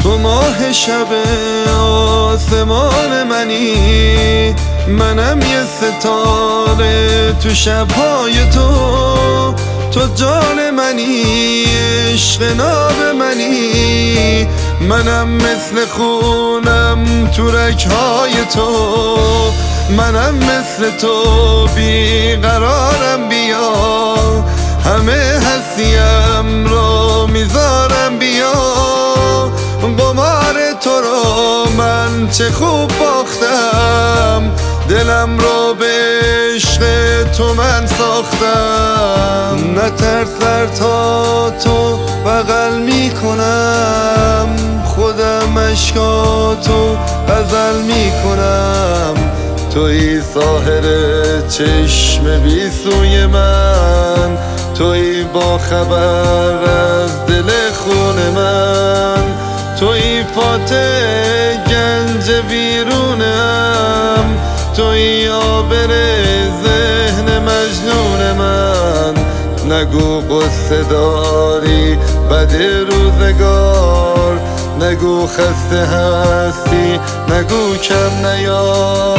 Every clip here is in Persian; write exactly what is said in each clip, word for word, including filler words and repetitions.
تو ماه شب آسمان منی، منم یه ستاره تو شبهای تو. تو جان منی، عشق ناب منی، منم مثل خونم تو رگ‌های تو. منم مثل تو بیقرارم، بیا همه هستیم رو میذارم، بیا قمار تو رو من چه خوب باختم، دلم رو به عشق تو من ساختم. نترس تا تو بغل میکنم، خودم اشکاتو غزل میکنم. توی ساحر چشم بی سوی من، توی با خبر از دل خون من، توی فاتح گنج بیرونم، توی آبر ذهن مجنون من. نگو قصه داری بد روزگار، نگو خسته هستی، نگو کم نیار.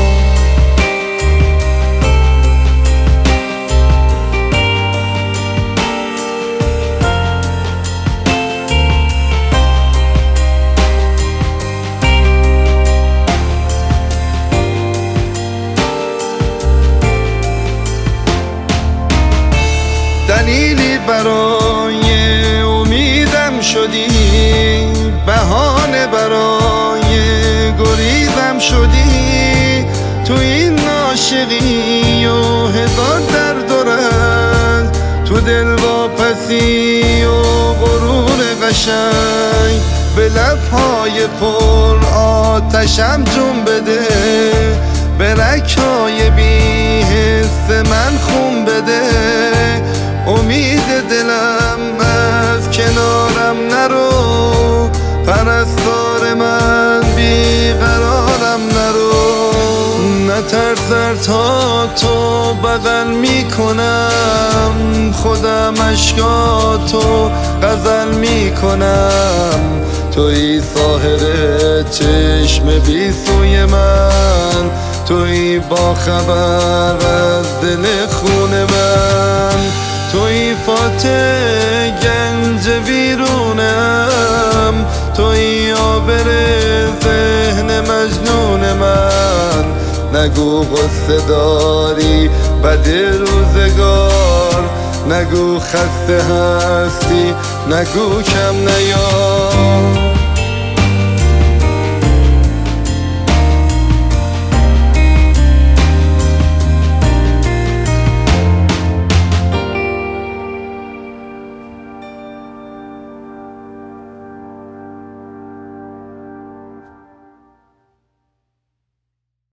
دلیلی برای امیدم شدی، بهانه برای گریزم شدی. تو این عاشقی و هزار درد و رنج، تو دل واپسی و غرور قشنگ، به لبهای پر آتشم جون بده، به رگ‌های بی حس من خون بده. امید دلم از کنارم نرو، پرستار من بیقرارم نرو. نترس تا تو بغل میکنم، خودم اشکاتو غزل میکنم. توی ساحر چشم بی سوی من، توی با خبر از دل خون من، توی فاتح گنج بیرونم، توی آبر ذهن مجنون من. نگو قصه داری بد روزگار، نگو خسته هستی، نگو کم نیار.